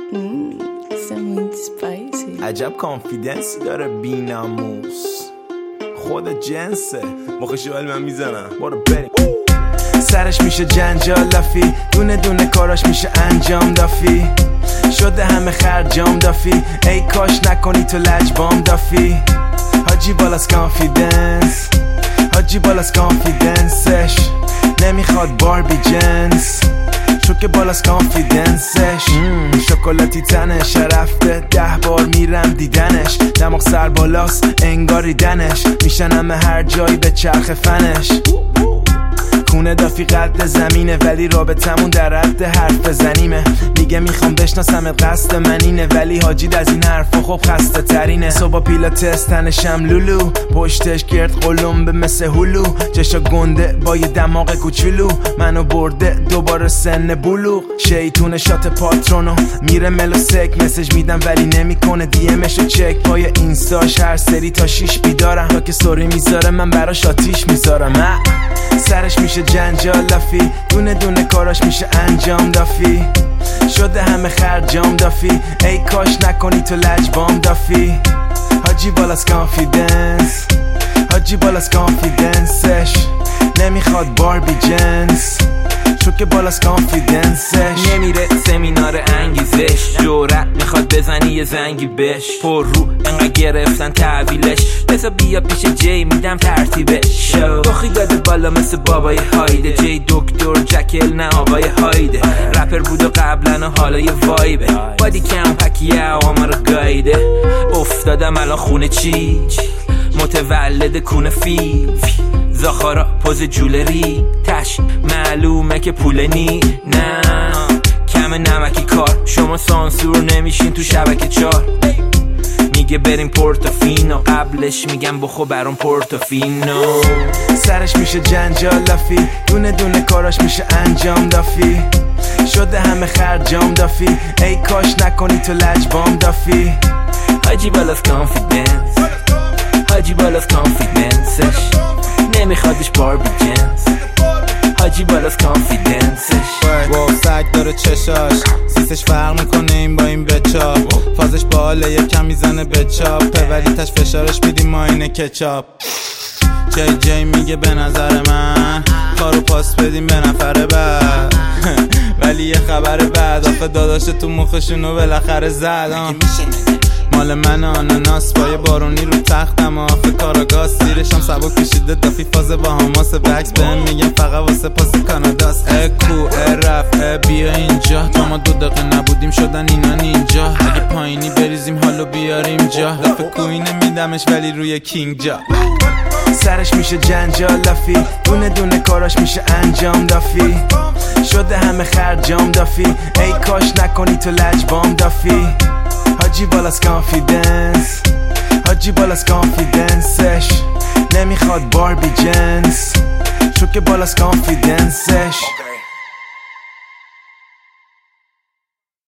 عجب کانفیدنسی داره بیناموس، خود جنسه. مخشو ولی من میزنم، برو بریم. سرش میشه جنجال لافی، دونه دونه کاراش میشه انجام دافی. شده همه خرجام دافی، ای کاش نکنی تو لجبام دافی. حاجی بالاس کانفیدنس، حاجی بالاس کانفیدنسش. نمیخواد باربی جنس، چون که بالاس کانفیدنسش. شکلاتی تنش رفته 10 بار میرم دیدنش. دماغ سر بالاست انگاری دنش، میشنم هر جایی به چرخ فنش. کونه دافی قد زمینه، ولی رابطمون در حد حرف بزنیمه. میگه میخوام بشناسمت قصد من اینه، ولی حاجید از این حرفا خب خسته ترینه. صبح پیلاتس تنشم لولو، پشتش گرد قلمبه مثل هلو. چشا گنده با یه دماغ کوچولو، منو برده دوباره سن بلوغ. شیطون شات پاترونو میره ملو سک، مسج میدم ولی نمیکنه دیمشو چک. پای اینستاش هر سری تا 6 بیدارم، تا که سوری میذاره من براش آتیش میذارم. سرش میشه جنجال لافی، دونه دونه کاراش میشه انجام دافی. شده همه خرجام دافی، ای کاش نکنی تو لجبام دافی. حاجی بالاس کانفیدنس، حاجی بالاس کانفیدنسش. نمیخواد باربی جنس، چون که بالاس کانفیدنسش. نمیره سمینار انگیزش، جورت میخواد بزنی یه زنگی بش. پر رو انقدر گرفتن تحویلش، بسا بیا پیش جی میدم ترتیبش. بخی داده بالا مثل بابای هایده، جی دکتر جکل نه آقای هایده. رپر بود و قبلن و حالا یه وایبه، بادی کم پکیه آما رو گایده. افتادم الان خونه چی متولد کونه فیل. زاخارا پوز جولری تش، معلومه که پول نی. نه کم نمکی کار، شما سانسور نمیشین تو شبکه 4. میگه بریم پورتوفینو، قبلش میگم بخو برام پورتوفینو. سرش میشه جنجال لافی، دونه دونه کاراش میشه انجام دافی. شده همه خرجام دافی، ای کاش نکنی تو لجبام دافی. حاجی بالاس کانفیدنس، حاجی بالاس کانفیدنسش. نمیخوادش باربی جنس، حاجی بالاس کانفیدنسش. واو سگ داره چشاش، سیسش فرق میکنه این با این بچا. فازش باله یکم میزنه بچاپه، ولی تش فشارش میدیم ما اینه کچاپ. جی میگه به نظر من کارو پاس بدیم به نفر بعد. ولی یه خبر بعد، آخه داداش تو مخشونو بالاخره زد. مال من آناناس با یه بارونی رو تختم، آخه کاراگاز زیرشم سبک کشیده دافی. فاز با هماس بکس بهم میگم فقط واسه پاس کاناداست. اکو رف بیا اینجا، تا ما 2 دقیقه نبودیم شدن اینا نینجا. اگه پایینی بریزیم حالو بیاریم جا، دفعه کوینه میدمش ولی روی کینگ جا. سرش میشه جنجال لافی، دونه دونه کاراش میشه انجام دافی. شده همه خرجام دافی، ای کاش نکنی تو لجبام دافی. حاجی بالاس کانفیدنس، حاجی بالاس کانفیدنسش. نمیخواد باربی جنس، چون که بالاس کانفیدنسش.